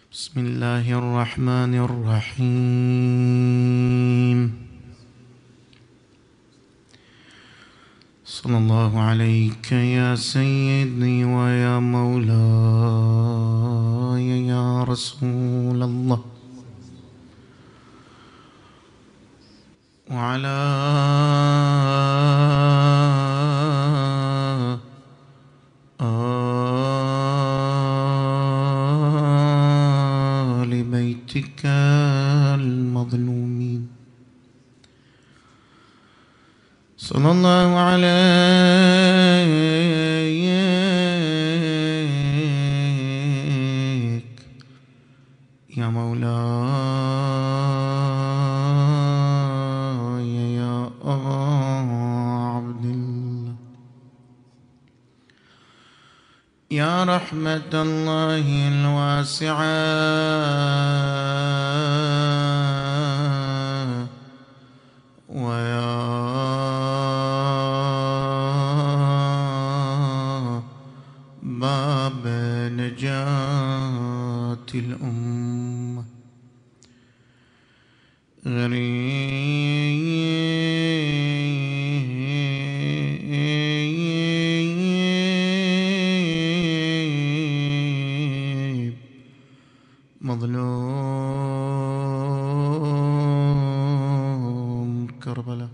بسم الله الرحمن الرحيم. صلى الله عليك يا سيدي ويا مولاي يا رسول الله، وعلى آل بيتك المظلومين. صلى الله عليك يا مولاي يا عبد الله، يا رحمة الله الواسعة، ويا باب نجاة الأمة. غريب مظلوم كربلاء،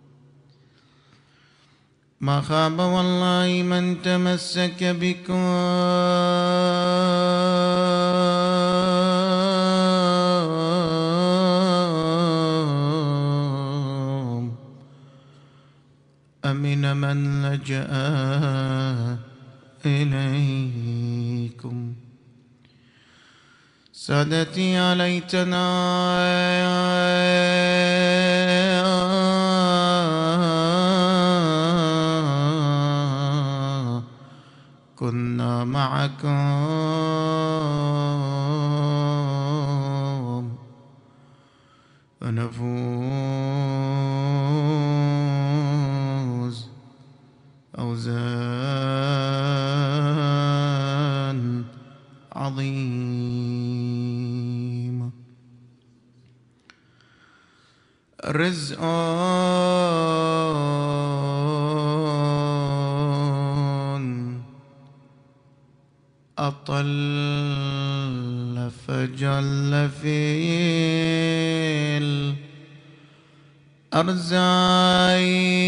ما خاب والله من تمسك بكم أمن من لجأ إليكم. سادتي يا ليتنا كنا معكم فنفوز فوزا عظيما. رزق أطل فجل في الأرزاق،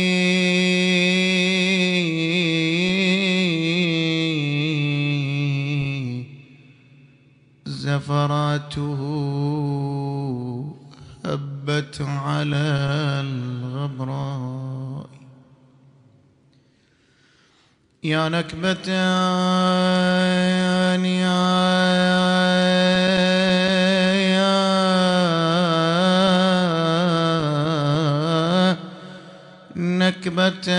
زفراته هبت على الغبراء. يا نكبة نكبة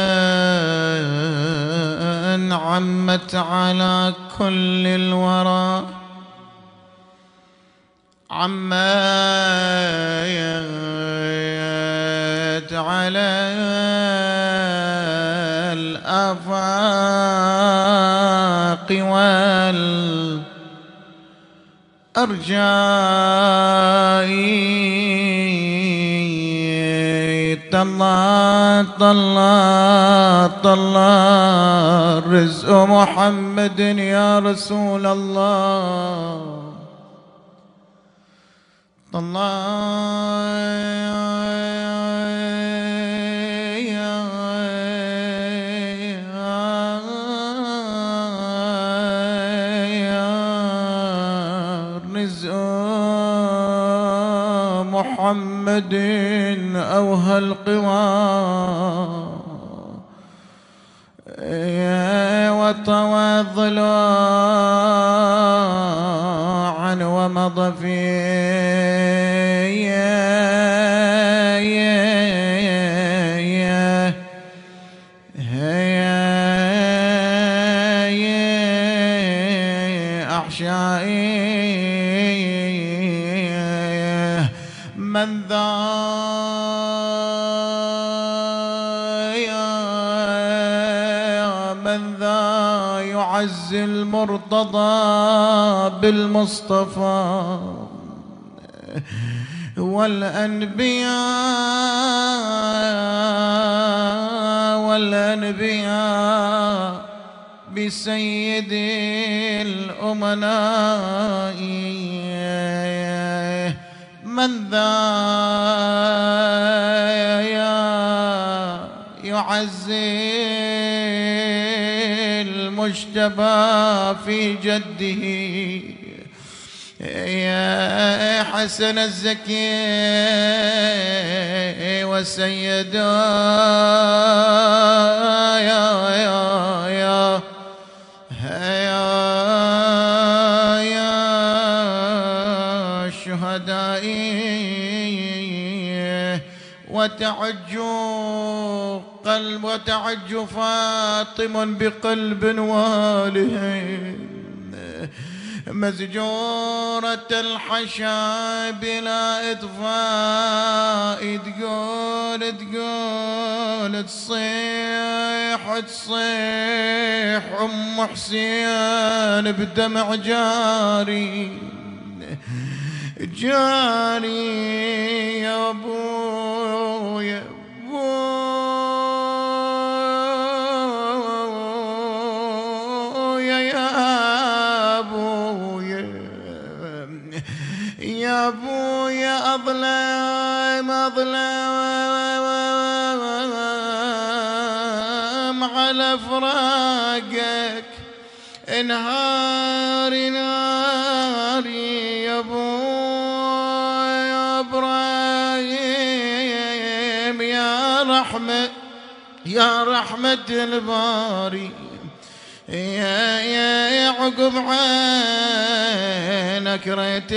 عمت على كل الورى، عمت على الآفاق والأرجاء. طلع طلع طلع رزق محمد يا رسول الله. رزق محمد أوهى القوى، وطوى ضلوعا ومضى في أحشائي. من ذا يعز عز المرتضى بالمصطفى والأنبياء بسيد الأمناء من ذا يعزي المجتبى في جده يا حسن الزكي والسيدا يا الشهداء وتعج فاطم بقلب واله مزجورة الحشا بلا إطفاء تقول تصيح أم حسين بدمع جاري يا أبويا يا أبويا أظلم على فراقك نهاري يا أبويا إبراهيم يا رحمة الباري يا عقب عينك ريت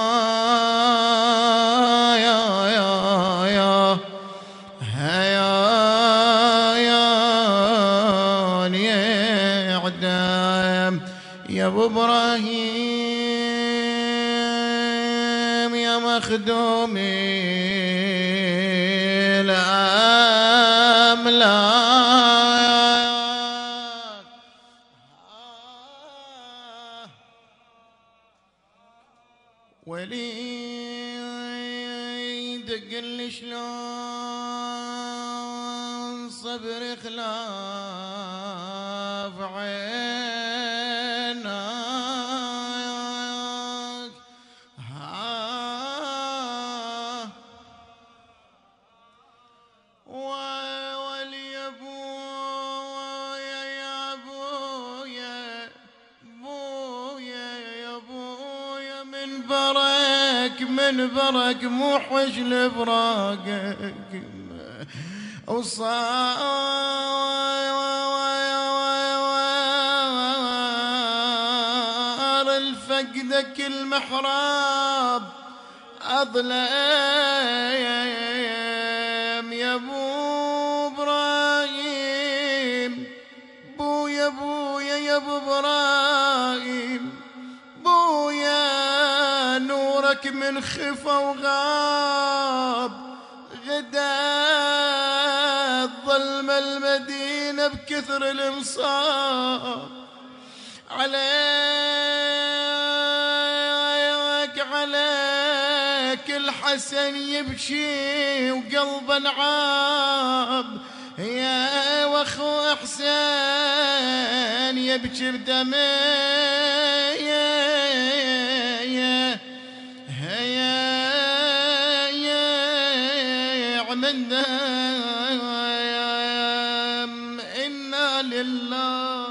الكون يا عدام يا ابو ابراهيم يا مخدومي الاملاك ولي دق لي شلون صبر خلاف عينك ولي ابويا يا ابويا من برك موحش لفراقك وصار الفقدك المحراب أظلم يا ابو ابراهيم يا ابو ابراهيم نورك من خفى وغاب غدا ظلم المدينة بكثر المصاب عليك الحسن يبكي وقلبه نعاب يا واخو حسين يبكي بدمي إنا لله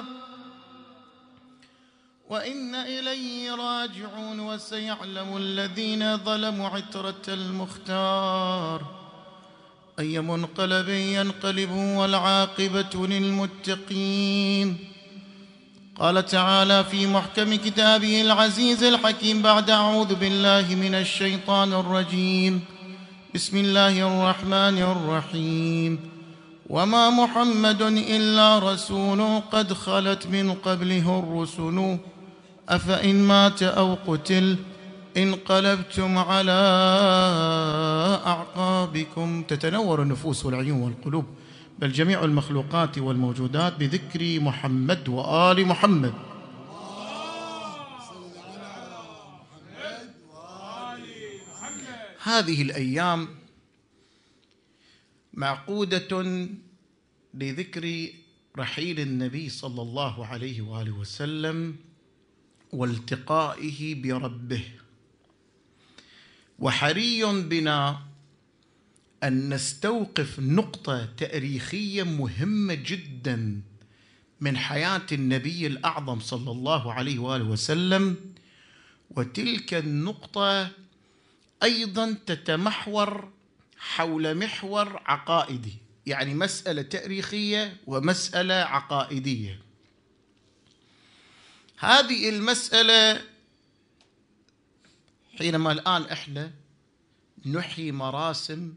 وإنا إليه راجعون وسيعلم الذين ظلموا عترة المختار أي منقلب ينقلبون والعاقبة للمتقين. قال تعالى في محكم كتابه العزيز الحكيم بعد أعوذ بالله من الشيطان الرجيم بسم الله الرحمن الرحيم وما محمد إلا رسول قد خلت من قبله الرسل أفإن مات أو قتل انقلبتم على أعقابكم. تتنور النفوس والعيون والقلوب بل جميع المخلوقات والموجودات بذكر محمد وآل محمد هذه الأيام معقودة لذكر رحيل النبي صلى الله عليه وآله وسلم والتقائه بربه، وحري بنا أن نستوقف نقطة تاريخية مهمة جدا من حياة النبي الأعظم صلى الله عليه وآله وسلم، وتلك النقطة أيضا تتمحور حول محور عقائدي، يعني مسألة تاريخية ومسألة عقائدية. هذه المسألة حينما الآن إحنا نحيي مراسم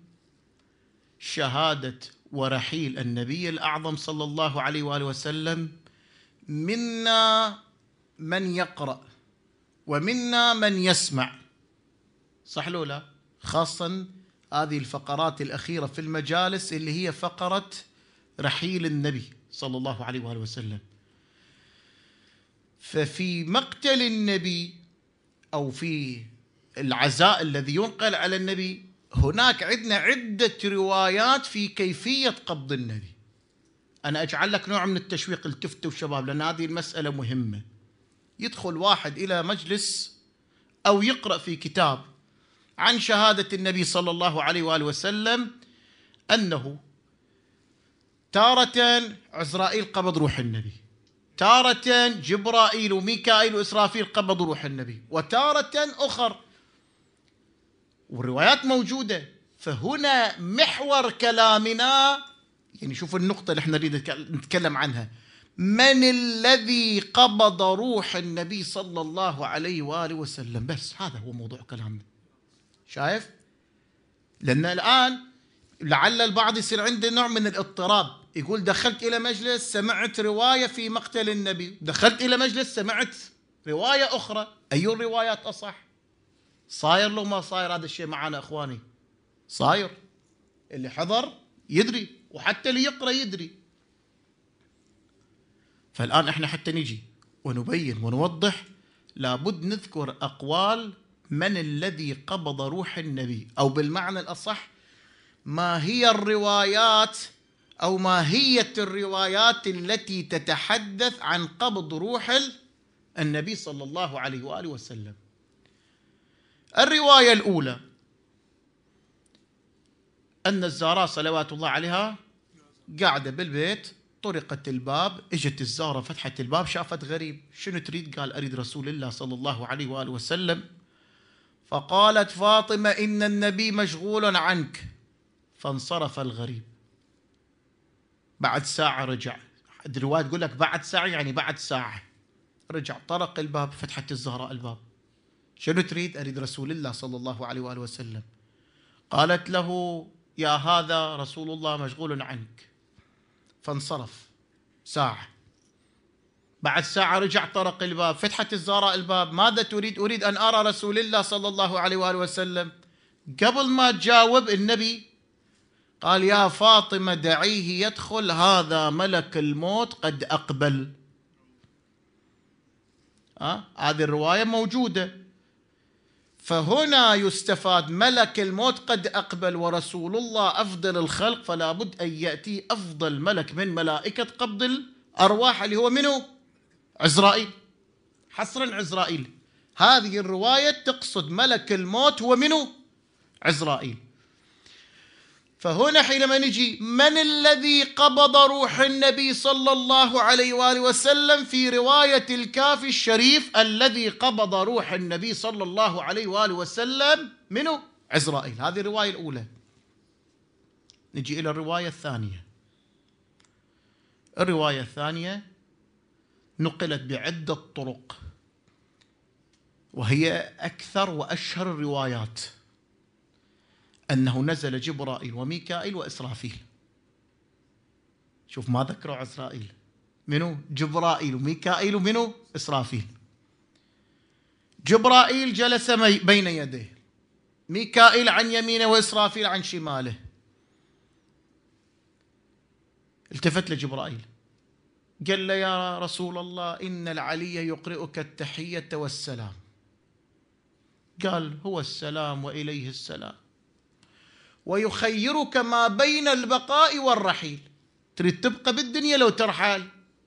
شهادة ورحيل النبي الأعظم صلى الله عليه وآله وسلم، منا من يقرأ ومنا من يسمع، صح لو لا؟ خاصة هذه الفقرات الأخيرة في المجالس اللي هي فقرة رحيل النبي صلى الله عليه وآله وسلم. ففي مقتل النبي أو في العزاء الذي ينقل على النبي هناك عندنا عدة روايات في كيفية قبض النبي. أنا أجعل لك نوع من التشويق، التفتوا الشباب، لأن هذه المسألة مهمة. يدخل واحد إلى مجلس أو يقرأ في كتاب عن شهادة النبي صلى الله عليه وآله وسلم أنه تارة عزرائيل قبض روح النبي، تارة جبرائيل وميكائيل وإسرافيل قبضوا روح النبي، وتارة أخر، والروايات موجودة. فهنا محور كلامنا، يعني شوف النقطة اللي احنا نريد نتكلم عنها، من الذي قبض روح النبي صلى الله عليه وآله وسلم؟ بس هذا هو موضوع كلامنا. شايف؟ لأن الآن لعل البعض يصير عنده نوع من الاضطراب، يقول دخلت إلى مجلس سمعت رواية في مقتل النبي، دخلت إلى مجلس سمعت رواية أخرى، أي الروايات أصح؟ صاير لو ما صاير هذا الشيء معنا أخواني؟ صاير، اللي حضر يدري وحتى اللي يقرأ يدري. فالآن احنا حتى نجي ونبين ونوضح لابد نذكر أقوال من الذي قبض روح النبي، أو بالمعنى الأصح ما هي الروايات أو ماهية الروايات التي تتحدث عن قبض روح النبي صلى الله عليه وآله وسلم. الرواية الأولى أن الزهراء صلوات الله عليها قاعدة بالبيت، طرقت الباب، اجت الزهرة فتحت الباب، شافت غريب. شنو تريد؟ قال أريد رسول الله صلى الله عليه وآله وسلم. فقالت فاطمة إن النبي مشغول عنك، فانصرف الغريب. بعد ساعة رجع، الرواية تقول لك بعد ساعة، يعني بعد ساعة رجع، طرق الباب، فتحت الزهراء الباب. شنو تريد؟ أريد رسول الله صلى الله عليه وآله وسلم. قالت له يا هذا رسول الله مشغول عنك، فانصرف. ساعة، بعد ساعة رجع، طرق الباب، فتحت الزهراء الباب. ماذا تريد؟ أريد أن أرى رسول الله صلى الله عليه وآله وسلم. قبل ما تجاوب النبي قال يا فاطمة دعيه يدخل، هذا ملك الموت قد أقبل. هذه الرواية موجودة. فهنا يستفاد ملك الموت قد أقبل، ورسول الله أفضل الخلق، فلا بد أن يأتي أفضل ملك من ملائكة قبض الأرواح، اللي هو منه؟ عزرائيل، حصرا عزرائيل. هذه الرواية تقصد ملك الموت هو منه؟ عزرائيل. فهنا حينما نجي من الذي قبض روح النبي صلى الله عليه وآله وسلم، في رواية الكافي الشريف الذي قبض روح النبي صلى الله عليه وآله وسلم منه؟ عزرائيل. هذه الرواية الأولى. نجي إلى الرواية الثانية. الرواية الثانية نقلت بعدة طرق، وهي أكثر وأشهر الروايات، أنه نزل جبرائيل وميكائيل وإسرافيل. شوف ما ذكروا عزرائيل، منو؟ جبرائيل وميكائيل ومنو؟ إسرافيل. جبرائيل جلس بين يديه، ميكائيل عن يمينه وإسرافيل عن شماله. التفت لجبرائيل قال له يا رسول الله إن العلي يقرئك التحية والسلام. قال هو السلام وإليه السلام، ويخيرك ما بين البقاء والرحيل، تريد تبقى بالدنيا لو ترحل.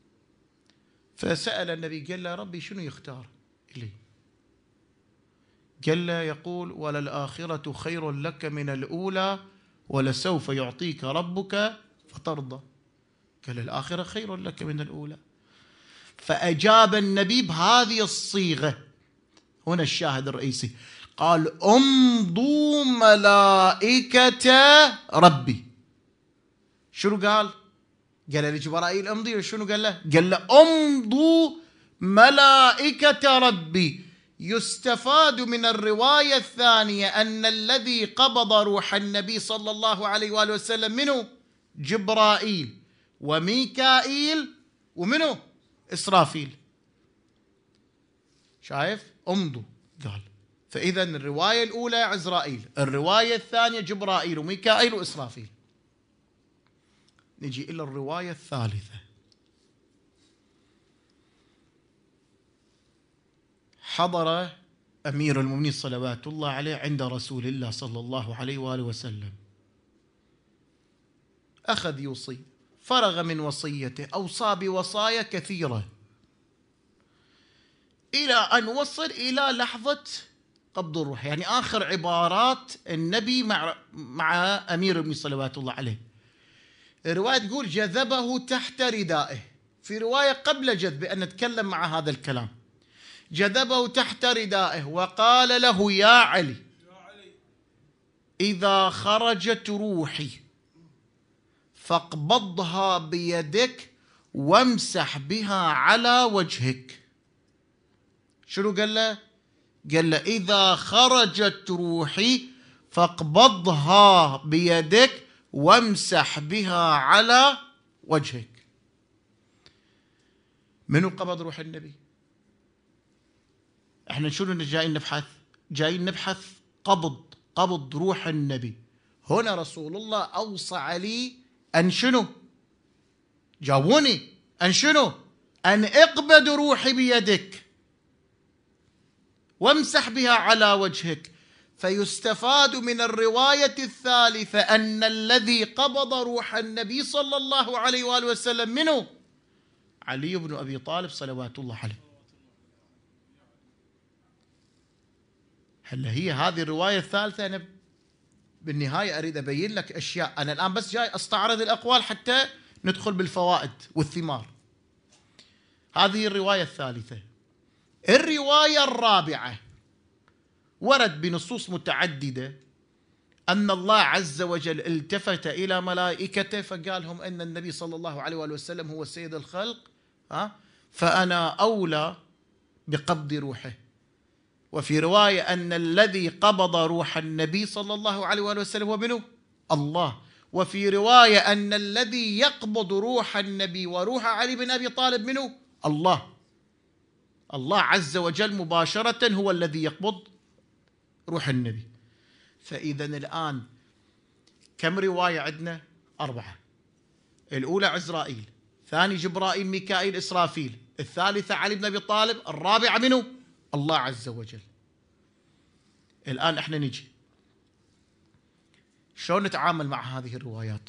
فسأل النبي قال له ربي شنو يختار لي؟ قال له يقول وللآخرة خير لك من الأولى ولسوف يعطيك ربك فترضى. قال الآخرة خير لك من الأولى. فأجاب النبي بهذه الصيغة، هنا الشاهد الرئيسي، قال امضوا ملائكة ربي. شنو قال؟ قال لجبرائيل امضي، وشنو قال له؟ قال له امضوا ملائكة ربي. يستفاد من الرواية الثانية أن الذي قبض روح النبي صلى الله عليه وآله وسلم منه جبرائيل وميكائيل ومنه إسرافيل. شايف؟ امضوا قال. فإذا الرواية الأولى عزرائيل، الرواية الثانية جبرائيل وميكائيل وإسرافيل. نجي إلى الرواية الثالثة. حضر أمير المؤمنين صلوات الله عليه عند رسول الله صلى الله عليه وآله وسلم، أخذ يوصي، فرغ من وصيته، أوصى بوصايا كثيرة إلى أن وصل إلى لحظة قبض الروح، يعني آخر عبارات النبي مع أمير المؤمنين صلوات الله عليه. الرواية تقول جذبه تحت ردائه، في رواية قبل جذبه أن نتكلم مع هذا الكلام. جذبه تحت ردائه وقال له يا علي إذا خرجت روحي فاقبضها بيدك وامسح بها على وجهك. شنو قال له؟ قال له إذا خرجت روحي فاقبضها بيدك وامسح بها على وجهك. منو قبض روح النبي؟ احنا شنو جايين نبحث؟ جايين نبحث قبض روح النبي. هنا رسول الله أوصى علي أن شنو؟ جاوبوني، أن شنو؟ أن اقبض روحي بيدك وامسح بها على وجهك. فيستفاد من الرواية الثالثة أن الذي قبض روح النبي صلى الله عليه وآله وسلم منه علي بن أبي طالب صلوات الله عليه. هل هي هذه الرواية الثالثة؟ أنا بالنهاية أريد أبين لك أشياء، أنا الآن بس جاي أستعرض الأقوال حتى ندخل بالفوائد والثمار. هذه الرواية الثالثة. الرواية الرابعة ورد بنصوص متعددة أن الله عز وجل التفت إلى ملائكته فقالهم أن النبي صلى الله عليه وآله وسلم هو سيد الخلق، فأنا أولى بقبض روحه. وفي رواية أن الذي قبض روح النبي صلى الله عليه وآله وسلم هو منه الله. وفي رواية أن الذي يقبض روح النبي وروح علي بن أبي طالب منه الله. الله عز وجل مباشرة هو الذي يقبض روح النبي. فإذا الآن كم رواية عندنا؟ 4. الأولى عزرائيل، ثاني جبرائيل ميكائيل إسرافيل، الثالثة علي بن أبي طالب، الرابعة منه الله عز وجل. الآن احنا نجي شلون نتعامل مع هذه الروايات؟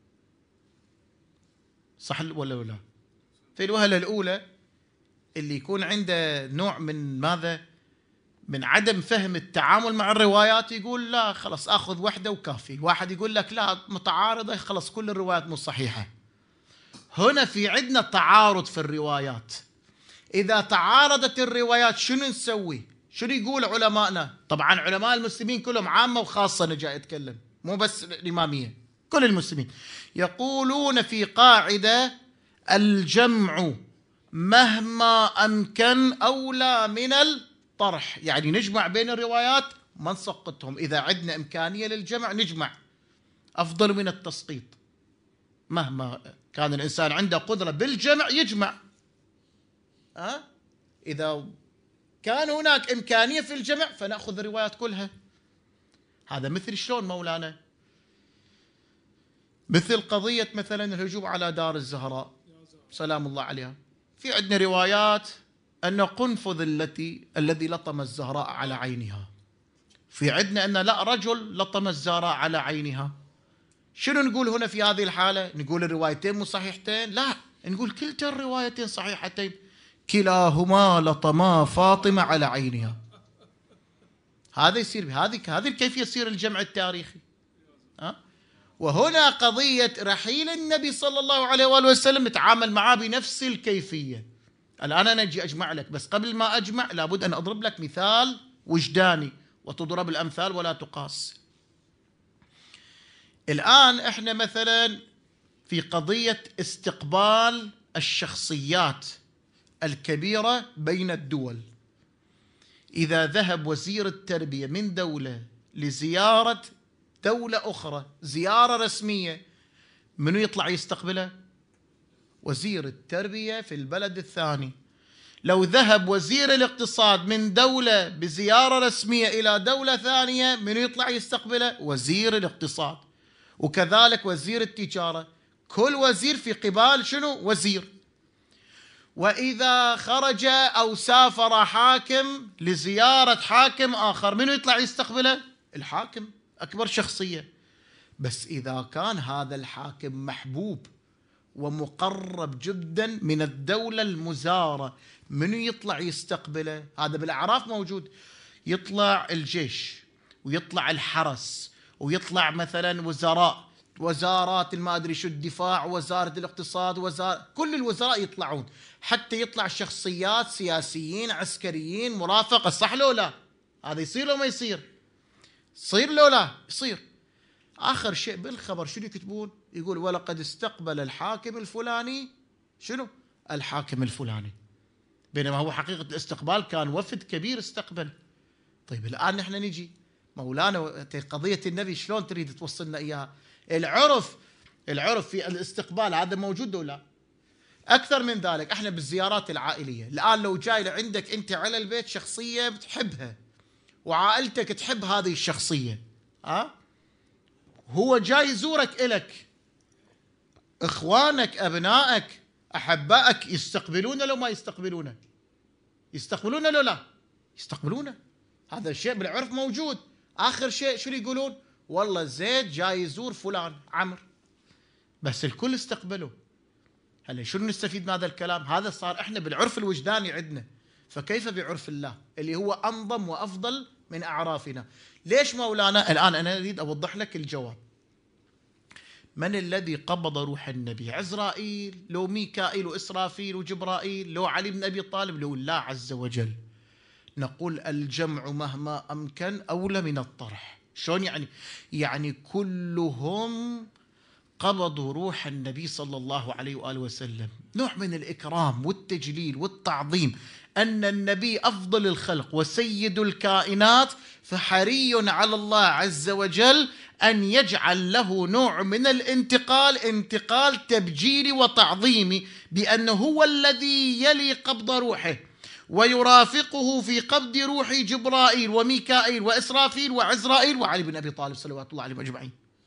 صح ولا لا؟ في الوهلة الأولى اللي يكون عنده نوع من ماذا؟ من عدم فهم التعامل مع الروايات، يقول لا خلاص أخذ واحدة وكافي. واحد يقول لك لا متعارضة، خلاص كل الروايات مش صحيحة. هنا في عندنا تعارض في الروايات. إذا تعارضت الروايات شنو نسوي؟ شنو يقول علماءنا؟ طبعا علماء المسلمين كلهم عامة وخاصة، أنا جاي أتكلم مو بس الإمامية، كل المسلمين يقولون في قاعدة الجمع مهما أمكن أولى من الطرح، يعني نجمع بين الروايات ما نسقطهم. إذا عندنا إمكانية للجمع نجمع، أفضل من التسقيط. مهما كان الإنسان عنده قدرة بالجمع يجمع. إذا كان هناك إمكانية في الجمع فنأخذ الروايات كلها. هذا مثل شلون مولانا؟ مثل قضية مثلا الهجوم على دار الزهراء سلام الله عليها. في عندنا روايات أن قنفذ الذي لطم الزهراء على عينها في عندنا أن لا، رجل لطم الزارة على عينها. شنو نقول هنا في هذه الحالة؟ نقول الروايتين مو صحيحتين؟ لا، نقول كلتا الروايتين صحيحتين، كلاهما لطما فاطمة على عينها. هذا يصير هذه الكيفية يصير الجمع التاريخي. وهنا قضية رحيل النبي صلى الله عليه وآله وسلم نتعامل معاه بنفس الكيفية. الآن أنا أجي أجمع لك، بس قبل ما أجمع لابد أن أضرب لك مثال وجداني، وتضرب الأمثال ولا تقاس. الآن إحنا مثلا في قضية استقبال الشخصيات الكبيرة بين الدول، إذا ذهب وزير التربية من دولة لزيارة دولة أخرى زيارة رسمية، منو يطلع يستقبله؟ وزير التربية في البلد الثاني. لو ذهب وزير الاقتصاد من دولة بزيارة رسمية إلى دولة ثانية، منو يطلع يستقبله؟ وزير الاقتصاد. وكذلك وزير التجارة، كل وزير في قبال شنو؟ وزير. وإذا خرج أو سافر حاكم لزيارة حاكم آخر، منو يطلع يستقبله؟ الحاكم، أكبر شخصية. بس إذا كان هذا الحاكم محبوب ومقرب جدا من الدولة المزارة، منو يطلع يستقبله؟ هذا بالأعراف موجود. يطلع الجيش، ويطلع الحرس، ويطلع مثلا وزارات ما أدري شو، الدفاع، وزارة الاقتصاد، كل الوزراء يطلعون، حتى يطلع شخصيات سياسيين عسكريين مرافقة. صح لو لا؟ هذا يصير لو ما يصير؟ يصير لو لا؟ يصير. آخر شيء بالخبر شنو يكتبون؟ يقول ولقد استقبل الحاكم الفلاني شنو؟ الحاكم الفلاني، بينما هو حقيقة الاستقبال كان وفد كبير استقبل. طيب الآن نحن نجي مولانا قضية النبي شلون تريد توصلنا إياها؟ العرف في الاستقبال هذا موجود ولا لا؟ أكثر من ذلك، احنا بالزيارات العائلية الآن لو جاي عندك أنت على البيت شخصية بتحبها وعائلتك تحب هذه الشخصية، هو جاي يزورك إلك، إخوانك أبنائك أحبائك يستقبلونه لو ما يستقبلونه؟ يستقبلونه لو لا؟ يستقبلونه. هذا الشيء بالعرف موجود. آخر شيء شو يقولون؟ والله زيد جاي يزور فلان عمرو، بس الكل استقبله. هلا شنو نستفيد من هذا الكلام؟ هذا صار احنا بالعرف الوجداني عندنا، فكيف بعرف الله اللي هو أنظم وأفضل من أعرافنا؟ ليش مولانا؟ الآن أنا أريد أوضح لك الجواب. من الذي قبض روح النبي؟ عزرائيل لو ميكائيل وإسرافيل وجبرائيل لو علي بن أبي طالب لو الله عز وجل؟ نقول الجمع مهما أمكن أولى من الطرح. شلون يعني؟ يعني كلهم قبضوا روح النبي صلى الله عليه وآله وسلم. نوع من الإكرام والتجليل والتعظيم، أن النبي أفضل الخلق وسيد الكائنات، فحري على الله عز وجل أن يجعل له نوع من الانتقال، انتقال تبجيلي وتعظيمي، بأنه هو الذي يلي قبض روحه ويرافقه في قبض روح جبرائيل وميكائيل وإسرافيل وعزرائيل وعلي بن أبي طالب صلوات الله عليهم أجمعين.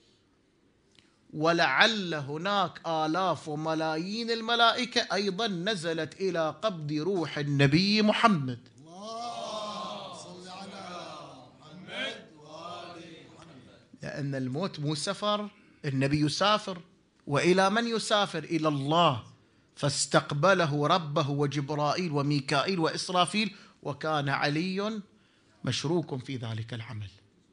ولعل هناك آلاف وملايين الملائكة أيضا نزلت إلى قبض روح النبي محمد. صل على محمد وآل محمد. لأن الموت مو سفر، النبي يسافر. وإلى من يسافر؟ إلى الله. فاستقبله ربه وجبرائيل وميكائيل وإسرافيل، وكان علي مشروك في ذلك العمل.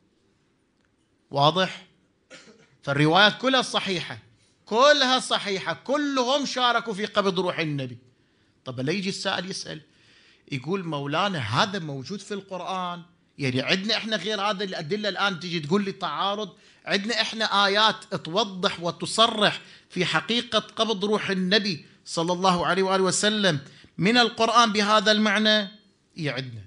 واضح؟ فالروايات كلها صحيحة، كلها صحيحة، كلهم شاركوا في قبض روح النبي. طب لا يجي السائل يسأل يقول مولانا هذا موجود في القرآن، يعني عندنا احنا غير هذا الأدلة؟ الآن تجي تقول لي تعارض؟ عندنا احنا آيات توضح وتصرح في حقيقة قبض روح النبي صلى الله عليه وآله وسلم من القرآن بهذا المعنى. عندنا.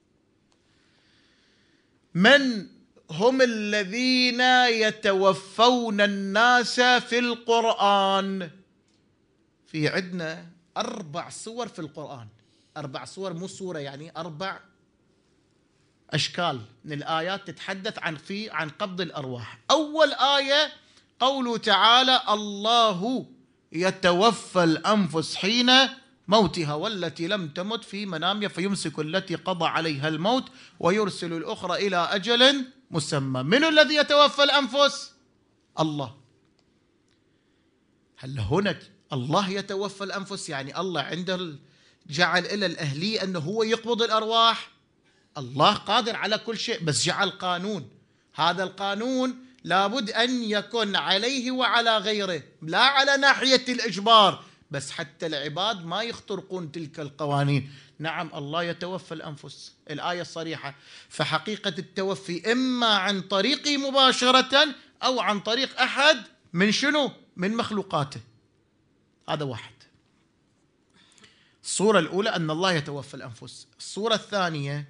من هم الذين يتوفون الناس في القرآن؟ في عندنا 4 سور في القرآن، 4 سور، مو سورة يعني، 4 أشكال من الآيات تتحدث عن قبض الأرواح. أول آية قوله تعالى الله يتوفى الأنفس حين موتها والتي لم تمت في منامها فيمسك التي قضى عليها الموت ويرسل الأخرى إلى أجل مسمى. من الذي يتوفى الأنفس؟ الله. هل هنا الله يتوفى الأنفس يعني الله عنده جعل إلى الأهلية أنه هو يقبض الأرواح؟ الله قادر على كل شيء، بس جعل قانون. هذا القانون لابد أن يكون عليه وعلى غيره، لا على ناحية الإجبار، بس حتى العباد ما يخترقون تلك القوانين. نعم الله يتوفى الأنفس، الآية صريحة. فحقيقة التوفي إما عن طريقه مباشرة أو عن طريق أحد من شنو؟ من مخلوقاته. هذا واحد. الصورة الأولى أن الله يتوفى الأنفس. الصورة الثانية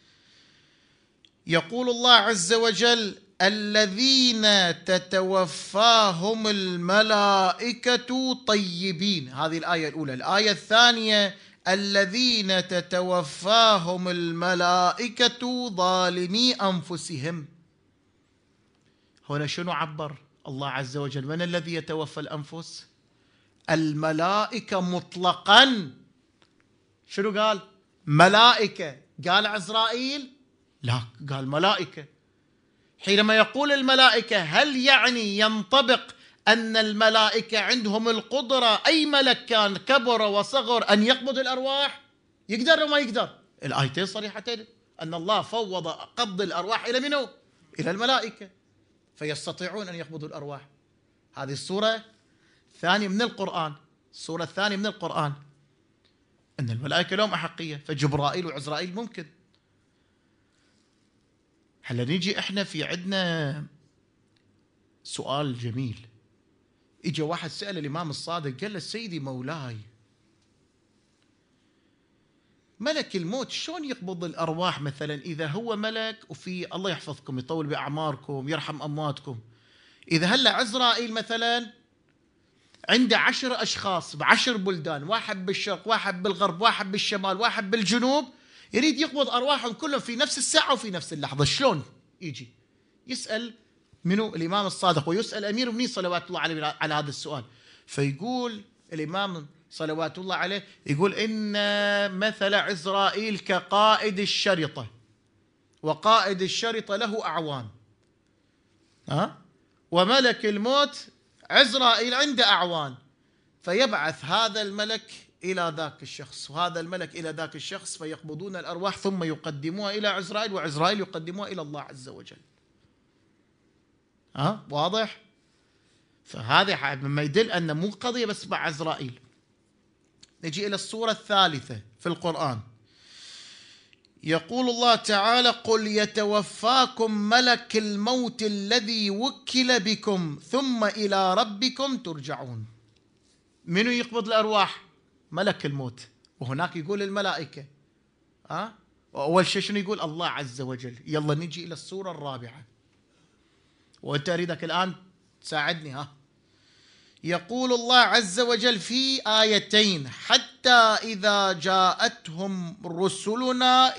يقول الله عز وجل الذين تتوفاهم الملائكة طيبين. هذه الآية الأولى. الآية الثانية الذين تتوفاهم الملائكة ظالمي أنفسهم. هنا شنو عبر الله عز وجل؟ من الذي يتوفى الأنفس؟ الملائكة مطلقا. شنو قال؟ ملائكة. قال عزرائيل؟ لا، قال ملائكة. حينما يقول الملائكة هل يعني ينطبق أن الملائكة عندهم القدرة أي ملك كان كبر وصغر أن يقبض الأرواح؟ يقدر وما يقدر؟ الآيتين صريحتين أن الله فوض قبض الأرواح إلى منه؟ إلى الملائكة، فيستطيعون أن يقبضوا الأرواح. هذه الصورة الثانية من القرآن. الصورة الثانية من القرآن أن الملائكة لهم أحقية، فجبرائيل وعزرائيل ممكن. هلا نيجي احنا في عندنا سؤال جميل. اجى واحد سأل الإمام الصادق قال له سيدي مولاي ملك الموت شلون يقبض الأرواح مثلا إذا هو ملك وفي الله يحفظكم يطول بأعماركم يرحم أمواتكم، إذا هلا عزرائيل مثلا عنده 10 أشخاص ب10 بلدان، واحد بالشرق واحد بالغرب واحد بالشمال واحد بالجنوب، يريد يقبض أرواحهم كلهم في نفس الساعة وفي نفس اللحظة، شلون يجي؟ يسأل منو؟ الإمام الصادق، ويسأل أمير المؤمنين صلوات الله عليه على هذا السؤال. فيقول الإمام صلوات الله عليه يقول إن مثل عزرائيل كقائد الشرطة، وقائد الشرطة له أعوان، وملك الموت عزرائيل عنده أعوان، فيبعث هذا الملك إلى ذاك الشخص وهذا الملك إلى ذاك الشخص فيقبضون الأرواح ثم يقدموها إلى عزرائيل وعزرائيل يقدموها إلى الله عز وجل. واضح؟ فهذا مما يدل أن مو قضية بس مع عزرائيل. نجي إلى الصورة الثالثة في القرآن. يقول الله تعالى قل يتوفاكم ملك الموت الذي وكل بكم ثم إلى ربكم ترجعون. منو يقبض الأرواح؟ ملك الموت، وهناك يقول الملائكة. وأول شيء شنو يقول؟ الله عز وجل. يلا نجي إلى الصورة الرابعة، وأنت أريدك الآن تساعدني. يقول الله عز وجل في آيتين حتى إذا جاءتهم رسلنا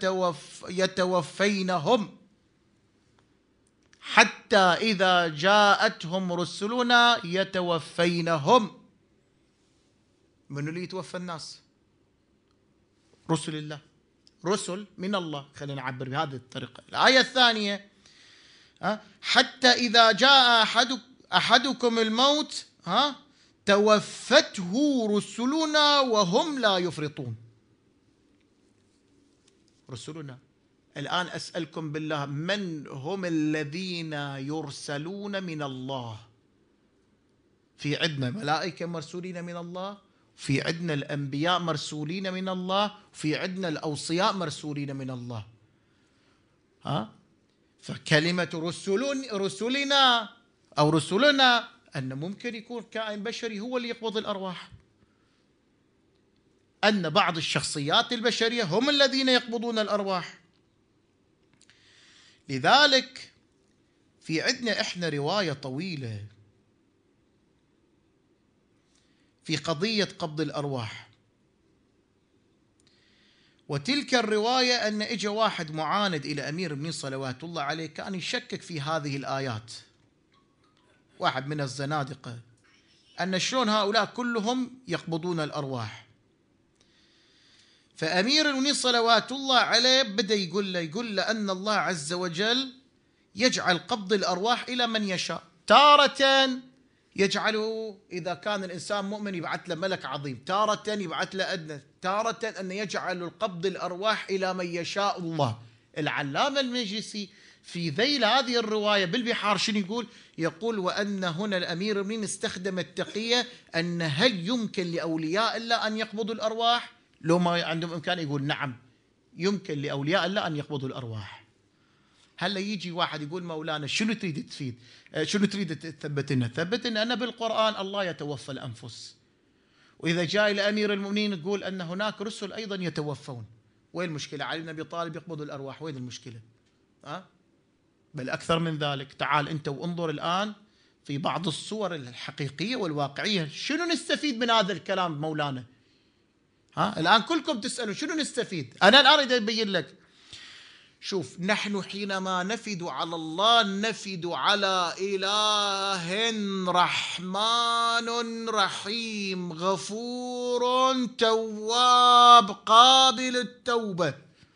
يتوفينهم، حتى إذا جاءتهم رسلنا يتوفينهم. من اللي يتوفى الناس؟ رسل الله، رسل من الله، خلينا نعبر بهذه الطريقة. الآية الثانية حتى إذا جاء أحدكم الموت توفته رسلنا وهم لا يفرطون. رسلنا. الآن أسألكم بالله من هم الذين يرسلون من الله؟ في عندنا ملائكة مرسولين من الله، في عندنا الأنبياء مرسولين من الله، في عندنا الأوصياء مرسولين من الله. فكلمة رسلنا أو رسلنا أن ممكن يكون كائن بشري هو اللي يقبض الأرواح، أن بعض الشخصيات البشرية هم الذين يقبضون الأرواح. لذلك في عندنا إحنا رواية طويلة في قضية قبض الأرواح، وتلك الرواية أن إجا واحد معاند إلى أمير المؤمنين صلوات الله عليه كان يشكك في هذه الآيات، واحد من الزنادقة، أن شلون هؤلاء كلهم يقبضون الأرواح. فأمير المؤمنين صلوات الله عليه بدأ يقول له أن الله عز وجل يجعل قبض الأرواح إلى من يشاء، تارة يجعله إذا كان الإنسان مؤمن يبعث له ملك عظيم، تارة يبعث له أدنى، تارة أن يجعل القبض الأرواح إلى من يشاء الله. العلامة المجلسي في ذيل هذه الرواية بالبحار شنو يقول وأن هنا الأمير المؤمنين استخدم التقية أن هل يمكن لأولياء الله أن يقبضوا الأرواح؟ لو ما عندهم إمكان يقول نعم يمكن لأولياء الله أن يقبضوا الأرواح. هلا يجي واحد يقول مولانا شنو تريد تفيد؟ شنو تريد تثبت لنا؟ ثبت لنا أن بالقرآن الله يتوفى الأنفس، وإذا جاء إلى أمير المؤمنين يقول أن هناك رسل أيضا يتوفون. وين المشكلة؟ علي بن أبي طالب يقبض الأرواح، وين المشكلة؟ بل أكثر من ذلك، تعال أنت وانظر الآن في بعض الصور الحقيقية والواقعية شنو نستفيد من هذا الكلام مولانا؟ الآن كلكم تسألوا شنو نستفيد؟ أنا الآن أريد أبين لك. شوف، نحن حينما نفد على الله نفد على إله رحمن رحيم غفور تواب قابل التوبة،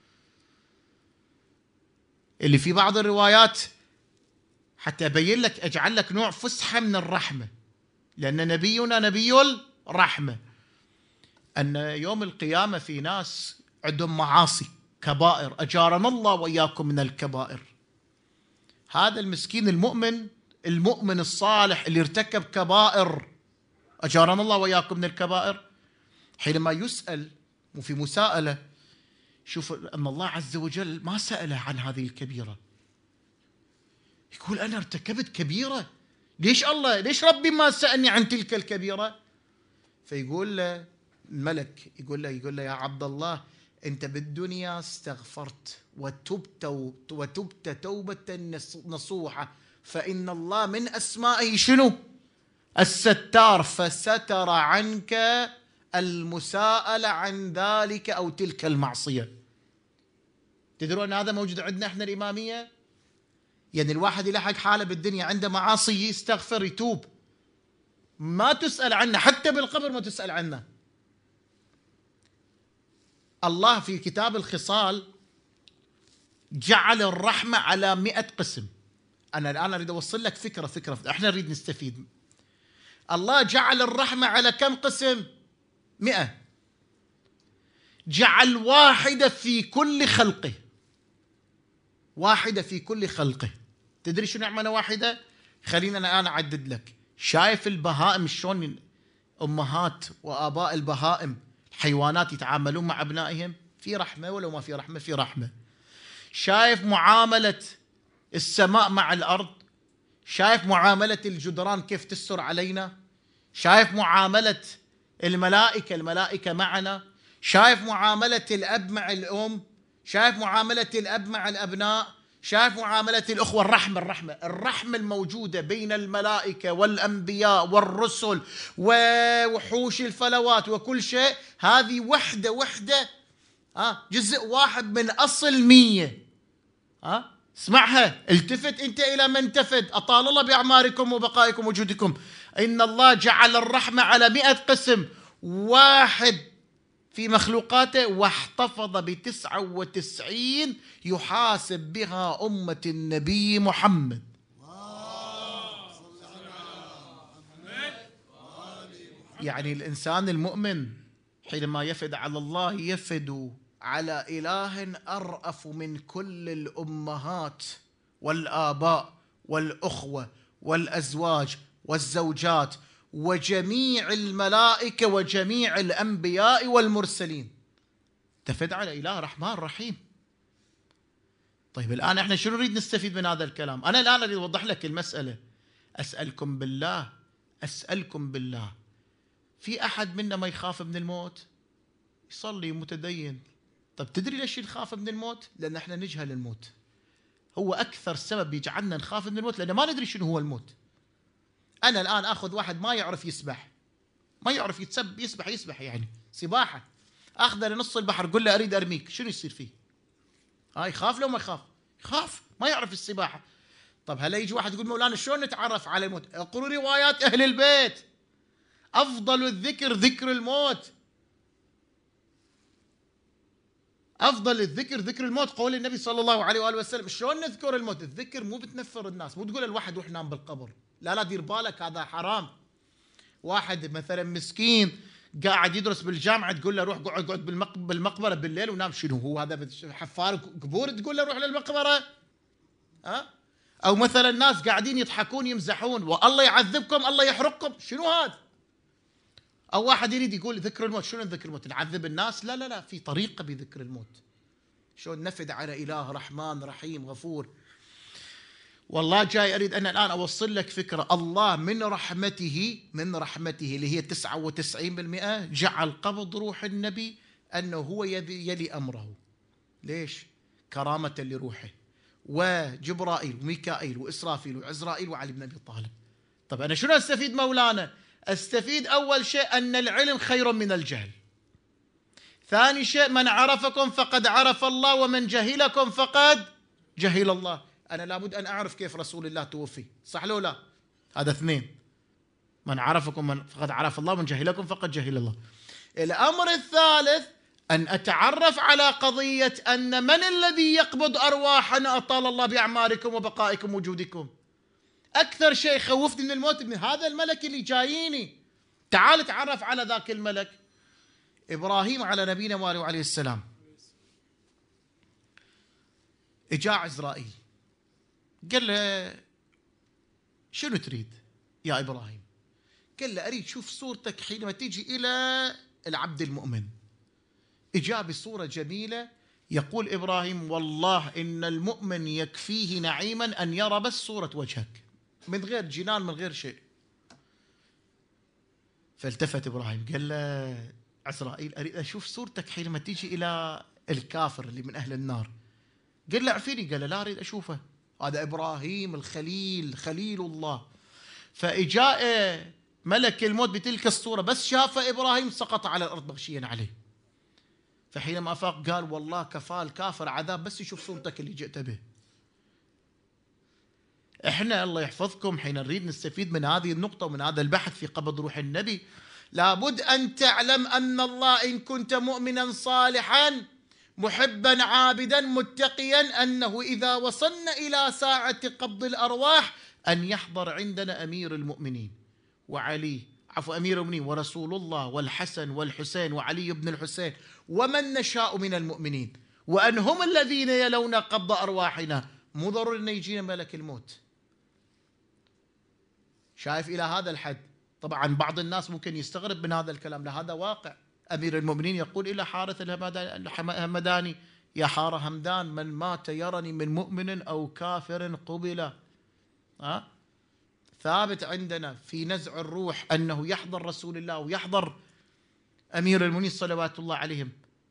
اللي في بعض الروايات حتى أبين لك أجعل لك نوع فسحة من الرحمة، لأن نبينا نبي الرحمة، أن يوم القيامة في ناس عندهم معاصي كبائر، أجارنا الله وإياكم من الكبائر. هذا المسكين المؤمن الصالح اللي ارتكب كبائر، أجارنا الله وإياكم من الكبائر، حينما يسأل وفي مساءلة شوف أن الله عز وجل ما سأله عن هذه الكبيرة، يقول أنا ارتكبت كبيرة، ليش ربي ما سألني عن تلك الكبيرة؟ فيقول له الملك يقول له يا عبد الله أنت بالدنيا استغفرت وتبت توبة نصوحة، فإن الله من أسمائه شنو؟ الستار، فستر عنك المساءلة عن ذلك أو تلك المعصية. تدرون هذا موجود عندنا احنا الإمامية؟ يعني الواحد يلحق حاله بالدنيا عنده معاصي يستغفر يتوب، ما تسأل عنه، حتى بالقبر ما تسأل عنه. الله في كتاب الخصال جعل الرحمة على 100 قسم. أنا الآن أريد أوصل لك فكرة احنا نريد نستفيد. الله جعل الرحمة على كم قسم؟ 100. جعل واحدة في كل خلقه، واحدة في كل خلقه. تدري شو معنى واحدة؟ خلينا الآن أعدد لك. شايف البهائم شلون أمهات وآباء البهائم الحيوانات يتعاملون مع أبنائهم؟ في رحمة ولو ما في رحمة في رحمة. شايف معاملة السماء مع الأرض؟ شايف معاملة الجدران كيف تستر علينا؟ شايف معاملة الملائكة معنا؟ شايف معاملة الأب مع الأم؟ شايف معاملة الأب مع الأبناء؟ شايف معاملة الأخوة؟ الرحمة الموجودة بين الملائكة والأنبياء والرسل ووحوش الفلوات وكل شيء، هذه وحدة جزء واحد من أصل 100. اسمعها، التفت أنت إلى من تفت، أطال الله بأعماركم وبقائكم وجودكم. إن الله جعل الرحمة على 100 قسم، واحد في مخلوقاته، واحتفظ ب99 يحاسب بها أمة النبي محمد. يعني الإنسان المؤمن حينما يفد على الله يفد على إله أرأف من كل الأمهات والآباء والأخوة والأزواج والزوجات وجميع الملائكة وجميع الأنبياء والمرسلين. تفد على إله رحمن رحيم. طيب الآن احنا شنو نريد نستفيد من هذا الكلام؟ أنا الآن أريد أوضح لك المسألة. أسألكم بالله، في أحد منا ما يخاف من الموت؟ يصلي متدين. طب تدري ليش نخاف من الموت؟ لأن احنا نجهل الموت. هو أكثر سبب يجعلنا نخاف من الموت لأن ما ندري شنو هو الموت. أنا الآن أخذ واحد ما يعرف يسبح، ما يعرف يسبح يعني سباحة، أخذه لنص البحر قل له أريد أرميك، شنو يصير فيه؟ يخاف لو ما يخاف؟ يخاف، ما يعرف السباحة. طب هلا يجي واحد يقول مولانا شلون نتعرف على الموت؟ اقروا روايات أهل البيت، أفضل الذكر ذكر الموت. أفضل الذكر ذكر الموت، قول النبي صلى الله عليه وآله وسلم. شلون نذكر الموت؟ الذكر مو بتنفر الناس، مو تقول الواحد روح نام بالقبر، لا لا، دير بالك هذا حرام. واحد مثلا مسكين قاعد يدرس بالجامعة تقول له روح اقعد بالمقبرة بالليل ونام، شنو هو هذا حفار قبور تقول له روح للمقبرة؟ أو مثلا ناس قاعدين يضحكون يمزحون والله يعذبكم الله يحرقكم، شنو هذا؟ أو واحد يريد يقول ذكر الموت، شنو ذكر الموت؟ نعذب الناس؟ لا لا لا، في طريقة بذكر الموت. شلون نفد على إله رحمن رحيم غفور. والله جاي أريد أن الآن أوصل لك فكرة. الله من رحمته اللي هي 99% جعل قبض روح النبي أنه هو يلي أمره. ليش؟ كرامة لروحه، وجبرائيل وميكائيل وإسرافيل وعزرائيل وعلي بن أبي طالب. طب أنا شنو أستفيد مولانا؟ أستفيد أول شيء أن العلم خير من الجهل. ثاني شيء من عرفكم فقد عرف الله، ومن جهلكم فقد جهل الله. أنا لابد أن أعرف كيف رسول الله توفي، صح لو لا؟ هذا اثنين. من عرفكم فقد عرف الله، ومن جهلكم فقد جهل الله. الأمر الثالث أن أتعرف على قضية أن من الذي يقبض أرواحنا أطال الله بأعماركم وبقائكم وجودكم. أكثر شيء خوفني من الموت من هذا الملك اللي جاييني. تعال تعرف على ذاك الملك. إبراهيم على نبينا وعليه السلام إجا عزرائيل قال له شنو تريد يا إبراهيم؟ قال له أريد شوف صورتك حينما تيجي إلى العبد المؤمن. إجا بصورة جميلة. يقول إبراهيم والله إن المؤمن يكفيه نعيما أن يرى بس صورة وجهك، من غير جنان من غير شيء. فالتفت إبراهيم قال له عزرائيل أريد أشوف صورتك حينما تيجي إلى الكافر اللي من أهل النار. قال له اعفيني. قال له لا أريد أشوفه. هذا إبراهيم الخليل، خليل الله. فإجاء ملك الموت بتلك الصورة، بس شاف إبراهيم سقط على الأرض مغشيا عليه. فحينما أفاق قال والله كفى الكافر عذاب بس يشوف صورتك اللي جئت به. احنا الله يحفظكم حين نريد نستفيد من هذه النقطة ومن هذا البحث في قبض روح النبي، لابد أن تعلم أن الله إن كنت مؤمنا صالحا محبا عابدا متقيا أنه إذا وصلنا إلى ساعة قبض الأرواح أن يحضر عندنا أمير المؤمنين أمير المؤمنين ورسول الله والحسن والحسين وعلي بن الحسين ومن نشاء من المؤمنين، وأن هم الذين يلون قبض أرواحنا. مو ضروري أن يجينا ملك الموت. شايف إلى هذا الحد؟ طبعا بعض الناس ممكن يستغرب من هذا الكلام، لا هذا واقع. أمير المؤمنين يقول إلى حارث الهمداني يا حار همدان من مات يرني من مؤمن أو كافر قبل. ثابت عندنا في نزع الروح أنه يحضر رسول الله ويحضر أمير المؤمنين صلوات الله عليهم.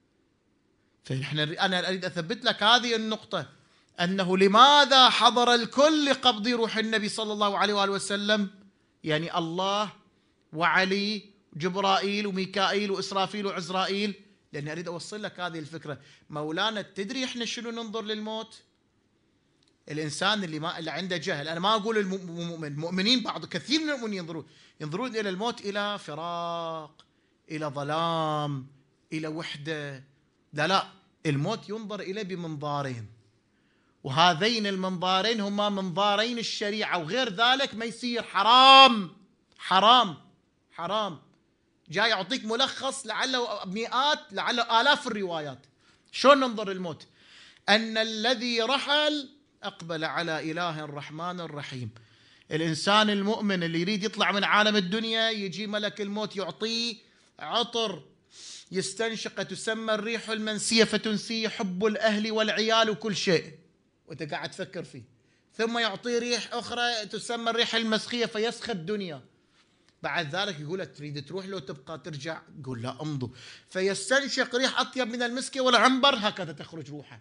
أنا أريد أثبت لك هذه النقطة، أنه لماذا حضر الكل لقبض روح النبي صلى الله عليه وآله وسلم؟ يعني الله وعلي جبرائيل وميكائيل وإسرافيل وعزرائيل. لأني أريد أوصل لك هذه الفكرة. مولانا تدري إحنا شنو ننظر للموت؟ الإنسان اللي عنده جهل، أنا ما أقول المؤمنين، بعض كثير من المؤمنين ينظرون إلى الموت إلى فراق، إلى ظلام، إلى وحدة. لا، الموت ينظر إليه بمنظارين، وهذين المنظارين هما منظارين الشريعة، وغير ذلك ما يصير حرام حرام حرام. جاي يعطيك ملخص لعله مئات لعله آلاف الروايات. شلون ننظر الموت؟ أن الذي رحل أقبل على إله رحمن رحيم. الإنسان المؤمن اللي يريد يطلع من عالم الدنيا يجي ملك الموت يعطيه عطر يستنشق، تسمى الريح المنسية فتنسيه حب الأهل والعيال وكل شيء وانت قاعد تفكر فيه، ثم يعطيه ريح أخرى تسمى الريح المسخية فيسخى الدنيا. بعد ذلك يقول تريد تروح لو تبقى ترجع؟ يقول لا امضوا. فيستنشق ريح أطيب من المسك والعنبر، هكذا تخرج روحه.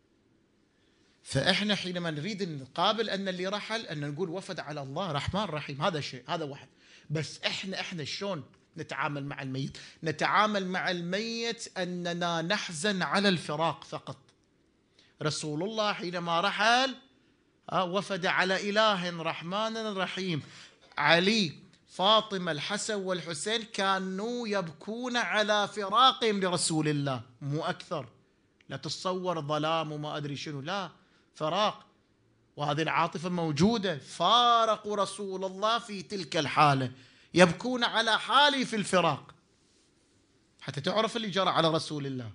فإحنا حينما نريد نقابل أن اللي رحل أن نقول وفد على الله رحمن رحيم، هذا شيء، هذا واحد. بس إحنا شلون نتعامل مع الميت؟ نتعامل مع الميت أننا نحزن على الفراق فقط. رسول الله حينما رحل وفد على إله رحمن رحيم. علي، فاطمة، الحسن والحسين كانوا يبكون على فراقهم لرسول الله، مو أكثر. لا تتصور ظلام وما أدري شنو، لا، فراق، وهذه العاطفة موجودة. فارقوا رسول الله في تلك الحالة، يبكون على حالي في الفراق، حتى تعرف اللي جرى على رسول الله.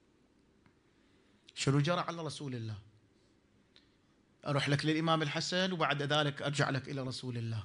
شنو جرى على رسول الله؟ أروح لك للإمام الحسن وبعد ذلك أرجع لك إلى رسول الله.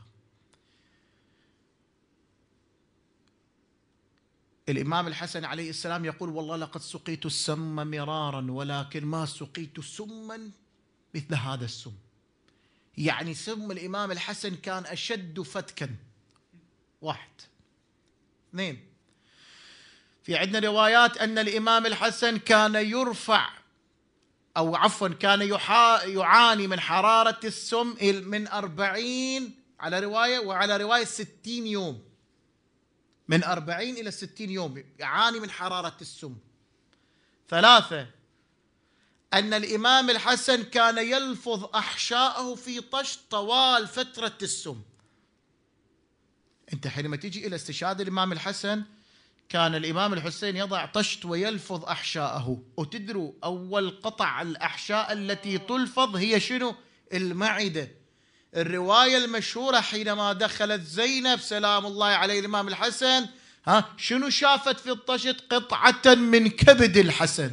الإمام الحسن عليه السلام يقول: والله لقد سقيت السم مرارا ولكن ما سقيت سما مثل هذا السم. يعني سم الإمام الحسن كان أشد فتكا. واحد. اثنين، في عندنا روايات أن الإمام الحسن كان يرفع، أو عفوا كان يعاني من حرارة السم من 40 على رواية، وعلى رواية 60 يوم، من 40 إلى 60 يوم يعاني من حرارة السم. ثلاثة، أن الإمام الحسن كان يلفظ أحشاءه في طشت طوال فترة السم. أنت حينما تجي إلى استشهاد الإمام الحسن، كان الإمام الحسين يضع طشت ويلفظ أحشاءه، وتدروا أول قطع الأحشاء التي تلفظ هي شنو؟ المعدة. الرواية المشهورة حينما دخلت زينب سلام الله عليه الإمام الحسن، شنو شافت في الطشت؟ قطعة من كبد الحسن.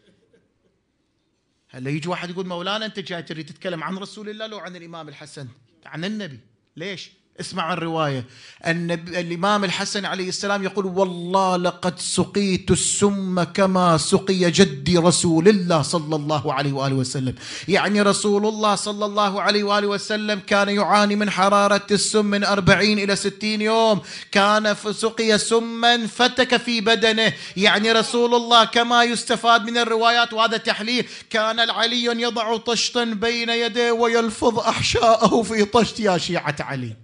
هلا يجي واحد يقول: مولانا أنت جاي تريد تتكلم عن رسول الله لو عن الإمام الحسن؟ عن النبي. ليش؟ اسمع الرواية. الإمام الحسن عليه السلام يقول: والله لقد سقيت السم كما سقي جدي رسول الله صلى الله عليه وآله وسلم. يعني رسول الله صلى الله عليه وآله وسلم كان يعاني من حرارة السم من 40 إلى 60 يوم، كان سقي سما فتك في بدنه. يعني رسول الله كما يستفاد من الروايات، وهذا تحليل، كان علي يضع طشتا بين يديه ويلفظ أحشاءه في طشت. يا شيعة علي،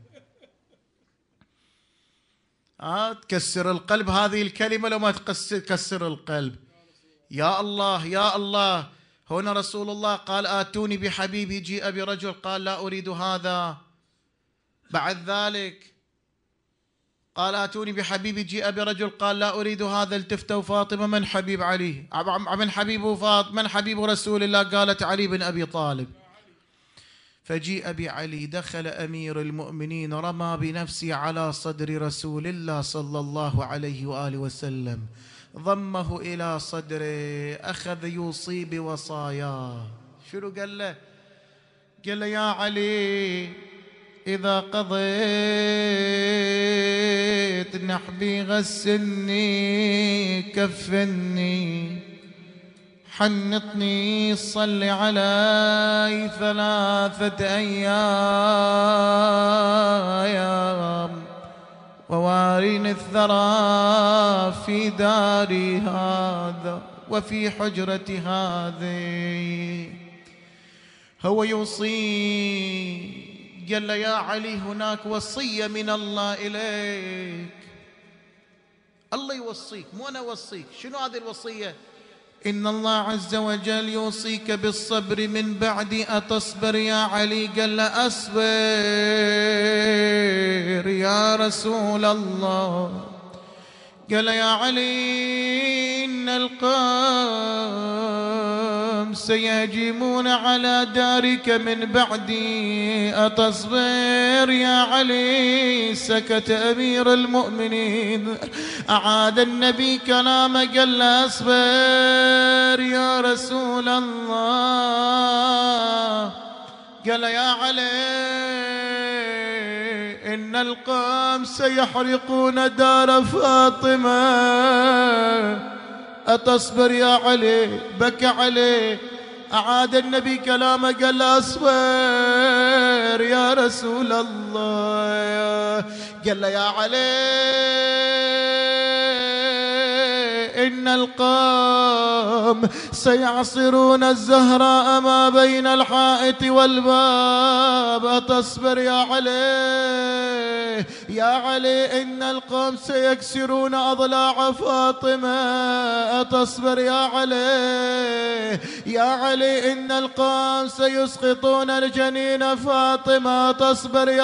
تكسر القلب هذه الكلمة لو ما تكسر القلب. يا الله يا الله. هنا رسول الله قال: آتوني بحبيبي. جيء برجل قال: لا أريد هذا. بعد ذلك قال: آتوني بحبيبي. جيء برجل قال: لا أريد هذا. التفتوا فاطمة: من حبيب علي؟ من حبيب فاطمة؟ من حبيب رسول الله؟ قالت: علي بن أبي طالب. فجيء بعلي، دخل أمير المؤمنين، رمى بنفسه على صدر رسول الله صلى الله عليه وآله وسلم، ضمه إلى صدره، أخذ يوصي بوصاياه. شنو قال له؟ قال له: يا علي، إذا قضيت نحبي غسلني، كفني، حنطني، صل علي 3 أيام، وواريني الثرى في داري هذا وفي حجرتي هذه. هو يوصي. قال له: يا علي، هناك وصية من الله إليك. الله يوصيك، مو أنا أوصيك. شنو هذه الوصية؟ إن الله عز وجل يوصيك بالصبر من بعد أتصبر يا علي. قال له: أصبر يا رسول الله. قال له: يا علي، إن القوم سيهجمون على دارك من بعدي، أتصبر يا علي؟ سكت أمير المؤمنين. أعاد النبي كلامه، قال له: أصبر يا رسول الله. قال: يا علي، إن القوم سيحرقون دار فاطمة، أتصبر يا علي؟ بكى عليه. أعاد النبي كلامه، قال له: أصبر يا رسول الله. قال له: يا علي، إن القوم سيعصرون الزهراء ما بين الحائط والباب، أتصبر يا علي؟ يا علي، إن القوم سيكسرون أضلاع فاطمة، أتصبر يا علي؟ يا علي، إن القوم سيسقطون جنين فاطمة، أتصبر يا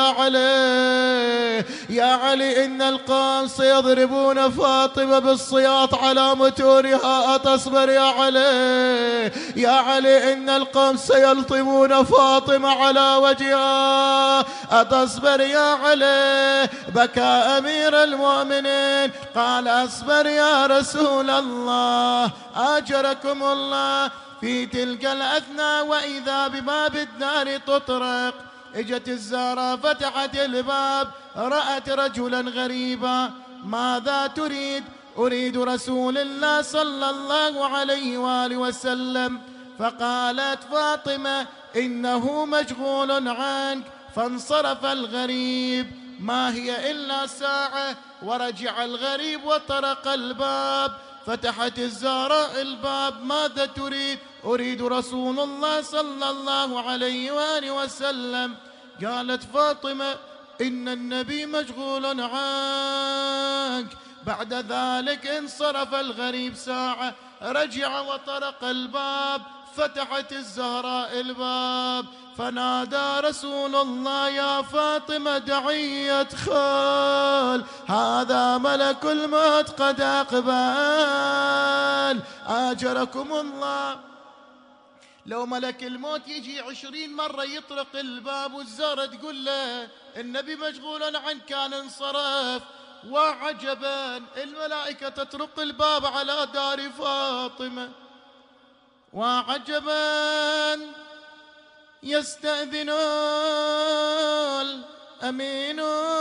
علي؟ يا علي، إن القوم سيضربون فاطمة بالسياط على بطورها أتصبر يا علي؟ يا علي إن القوم سيلطمون فاطمة على وجهها، أتصبر يا علي؟ بكى أمير المؤمنين قال أصبر يا رسول الله آجركم الله. في تلك الأثناء وإذا بباب الدار تطرق، اجت الزهراء فتحت الباب، رأت رجلا غريبا. ماذا تريد؟ أريد رسول الله صلى الله عليه وآله وسلم. فقالت فاطمة إنه مشغول عنك. فانصرف الغريب. ما هي إلا ساعة ورجع الغريب وطرق الباب. فتحت الزهراء الباب. ماذا تريد؟ أريد رسول الله صلى الله عليه وآله وسلم. قالت فاطمة إن النبي مشغول عنك. بعد ذلك انصرف الغريب ساعة، رجع وطرق الباب. فتحت الزهراء الباب فنادى رسول الله يا فاطمة دعي يدخل، هذا ملك الموت قد أقبل. آجركم الله. لو ملك الموت يجي 20 مرة يطرق الباب والزهرة تقول له النبي مشغول عنك كان انصرف. وعجبا الملائكة تطرق الباب على دار فاطمة. وعجبا يستأذن الأمين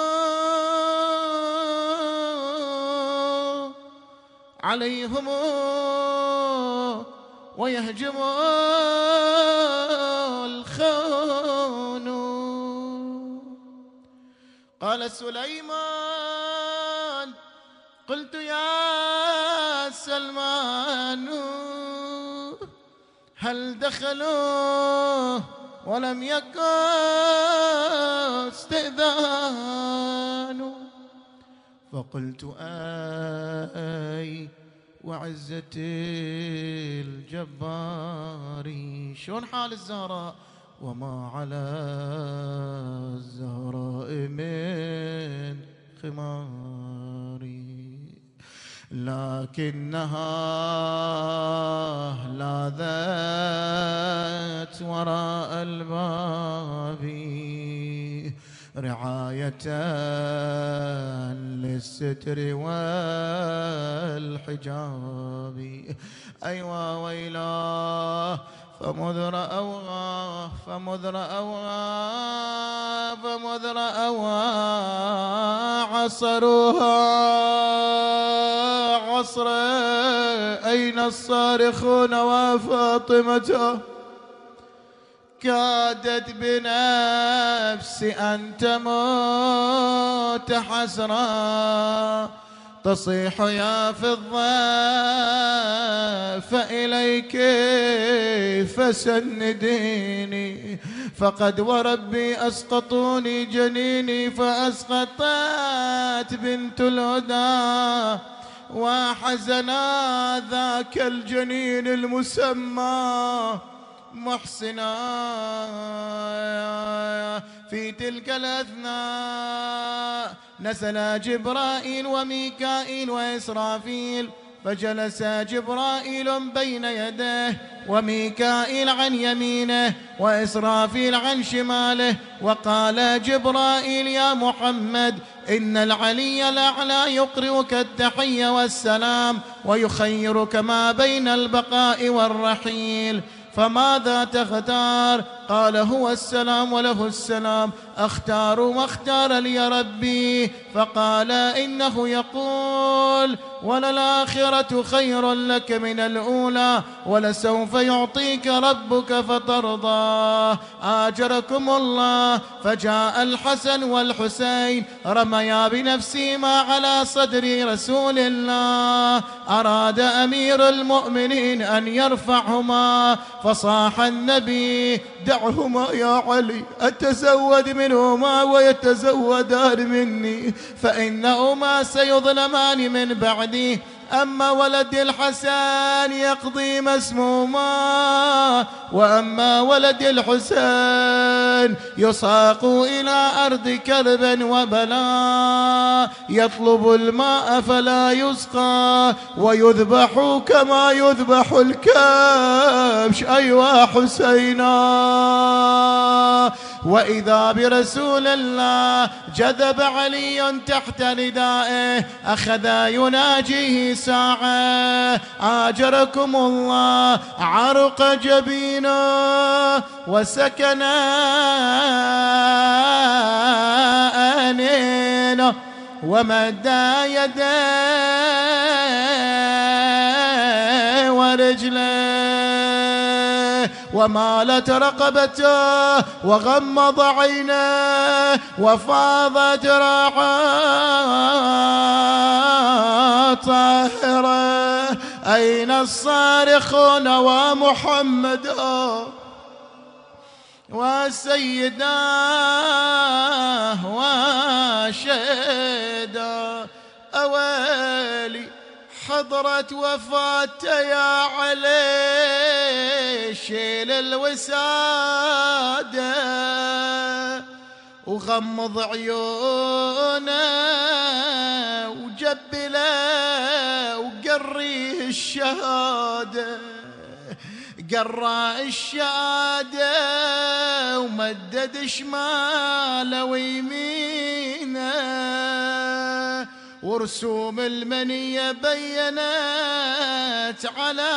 عليهم ويهجم الخون. قال سليمان قلت يا سلمان هل دخلوا ولم يكن استئذان؟ فقلت أي وعزة الجبار. شلون حال الزهراء؟ وما على الزهراء من خماري، لكنها لاذت وراء الباب رعاية للستر والحجاب. أيوا ويلاه فمذ رأوها عصروها عصر أين الصارخون وفاطمة كادت بنفس أن تموت حسرا تصيح يا فضة فإليك فسنديني فقد وربي أسقطوني جنيني فأسقطت بنت الهدى وحزنا ذاك الجنين المسمى محسنا. في تلك الأثناء نزل جبرائيل وميكائيل وإسرافيل فجلس جبرائيل بين يديه وميكائيل عن يمينه وإسرافيل عن شماله. وقال جبرائيل يا محمد إن العلي الأعلى يقرئك التحية والسلام ويخيرك ما بين البقاء والرحيل فماذا تختار؟ قال هو السلام وله السلام أختار واختار لي ربي. فقال إنه يقول وللآخرة خير لك من الأولى ولسوف يعطيك ربك فترضى. آجركم الله. فجاء الحسن والحسين رميا بنفسهما على صدر رسول الله. أراد أمير المؤمنين أن يرفعهما فصاح النبي دعهما يا علي أتزود منهما ويتزودان مني فإنهما سيظلمان من بعدي أما ولد الحسن يقضي مسموما، وأما ولد الحسين يساق إلى أرض كرب وبلاء، يطلب الماء فلا يسقى، ويذبح كما يذبح الكبش. أيوا حسينا. وإذا برسول الله جذب علي تحت ردائه، أخذ يناجيه ساعة. آجركم الله عرق جبينا وسكن أنينا، ومد يديه ورجليه، ومالت رقبته وغمض عينيه، وفاضت راحات طاهرة. أين الصارخون ومحمد وسيداه وشهدا؟ أويلي حضرت وفاته يا علي، شيل الوسادة وغمض عيونه وجبله وقريه الشهادة. قرا الشهادة ومدد شماله ويمينه، ورسوم المنية بينت على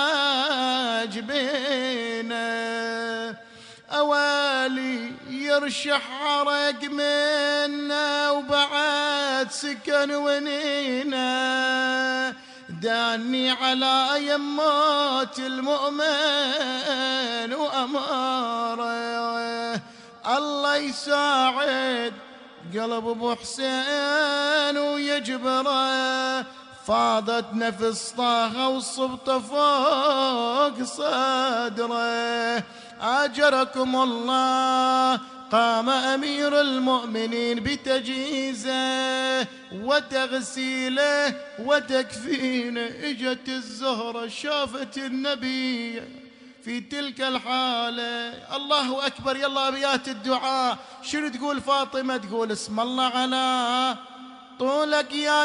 جبينه. أوالي يرشح عرق منا وبعد سكن ونينا، داني على يمات المؤمن وأماره. الله يساعد قلب ابو حسين ويجبره، فاضت نفس طه وصبته فوق صدره. آجركم الله قام أمير المؤمنين بتجهيزه وتغسيله وتكفينه. اجت الزهرة شافت النبي في تلك الحالة. الله أكبر. يلا أبيات الدعاء. شنو تقول فاطمة؟ تقول اسم الله على طولك يا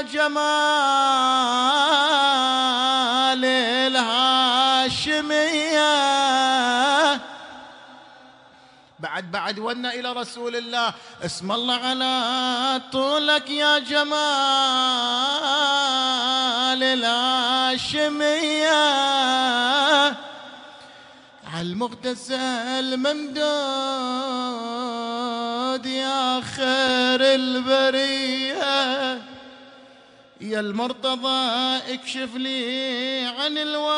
جمال الهاشمية. بعد ونا إلى رسول الله. اسم الله على طولك يا جمال الهاشمية، عالمغتسل ممدود يا خير البرية. يا المرتضى اكشف لي عن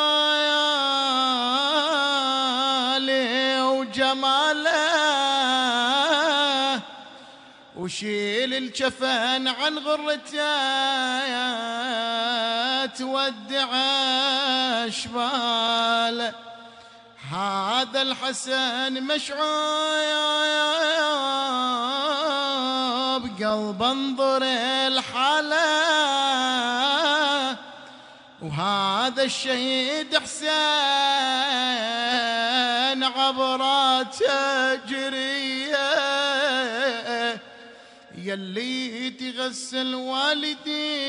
الوالي وجماله، وشيل الجفن عن غرته تودع اشباله. هذا الحسن مشعوب قلب انظر الحاله، وهذا الشهيد حسين عبراته جريه. يلي تغسل والدي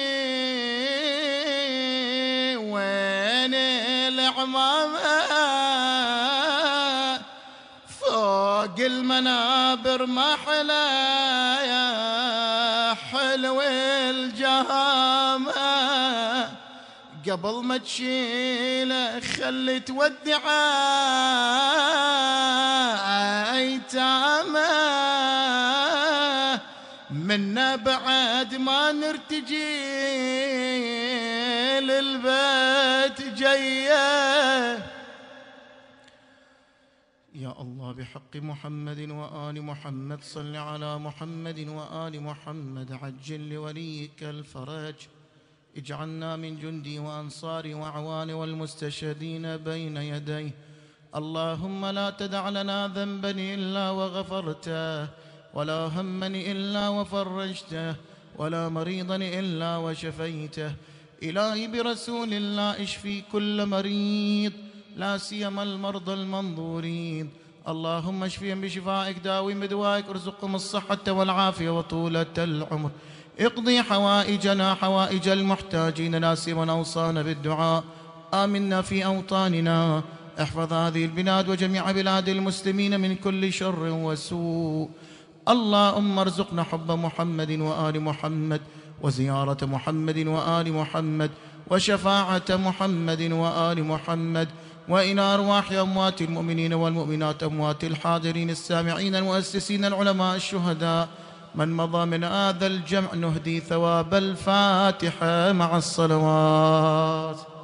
وين العمامه، فوق المنابر ما حلا يا حلو الجهامه. قبل ما تشيله خلي تودعه ايتامه، منا بعد ما نرتجي للبيت جيه. يا الله بحق محمد وآل محمد صل على محمد وآل محمد، عجل لوليك الفرج. اجعلنا من جندي وأنصار وأعوان والمستشهدين بين يديه. اللهم لا تدع لنا ذنبا إلا وغفرته، ولا هما إلا وفرجته، ولا مريضا إلا وشفيته، إلهي برسول الله اشفي كل مريض، لا سيما المرضى المنظورين. اللهم اشفيهم بشفائك، داويهم بدوائك، ارزقهم الصحة والعافية وطولة العمر. اقضي حوائجنا حوائج المحتاجين، لا سيما أوصانا بالدعاء. آمنا في أوطاننا، احفظ هذه البلاد وجميع بلاد المسلمين من كل شر وسوء. اللهم ارزقنا حب محمد وآل محمد، وزيارة محمد وآل محمد، وشفاعة محمد وآل محمد، وإلى أرواح أموات المؤمنين والمؤمنات، أموات الحاضرين السامعين المؤسسين العلماء الشهداء، من مضى من هذا الجمع، نهدي ثواب الفاتحة مع الصلوات.